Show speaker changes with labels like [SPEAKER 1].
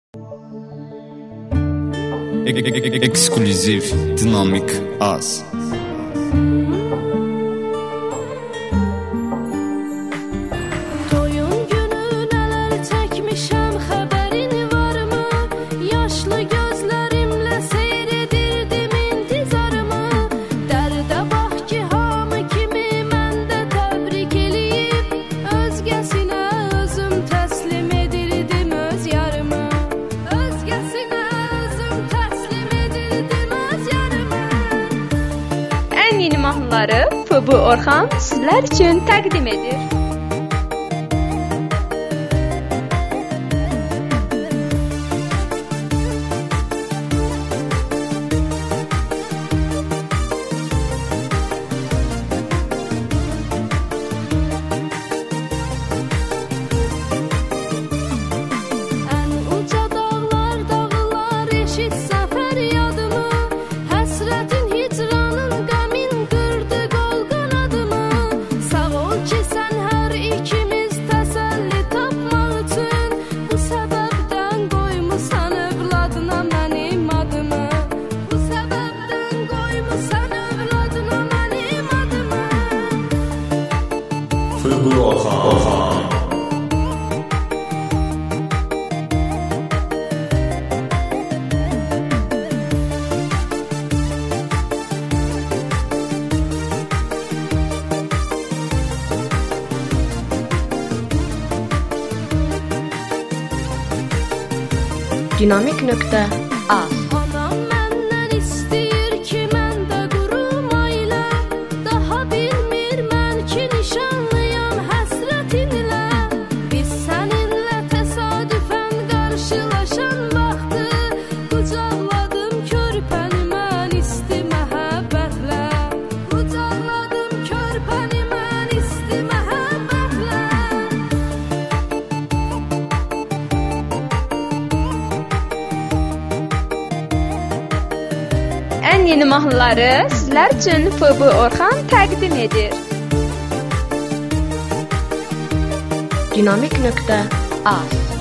[SPEAKER 1] Ekskluziv, dinamik, az.
[SPEAKER 2] Toyun günü nələr çəkmişəm, xəbərin varmı? Yaşlı gözlərimlə seyr edirdim intizarımı. Dərdə bax ki, hamı kimi mən də təbrik eləyib, özgəsinə özüm təslim edirdim öz yarımı. Özgəsinə özüm təslim edirdim öz yarımı.
[SPEAKER 3] Ən yeni mahnıları FB Orxan sizlər üçün təqdim edir.
[SPEAKER 2] Ən uca dağlar, dağlar eşitsə fəryadımı, həsrətin, hicranın, qəmin qırdı qol qanadımı. Sağ ol ki, sən hər ikimiz təsəlli tapmaq üçün bu səbəbdən qoymusan övladına mənim adımı. Bu səbəbdən qoymusan övladına mənim adımı.
[SPEAKER 1] FB Orxan.
[SPEAKER 3] Dinamik.az
[SPEAKER 2] Anam məndən istəyir ki, mən də qurum ailə. Daha bilmir mən ki, nişanlıyam həsrətinlə. Biz səninlə təsadüfən qarşılaşan vaxtı qucaqladım körpəni mən isti məhəbbətlə. Qucaqladım körpəni mən isti məhəbbətlə.
[SPEAKER 3] Ən yeni mahnıları sizlər üçün FB Orxan təqdim edir. Dinamik.az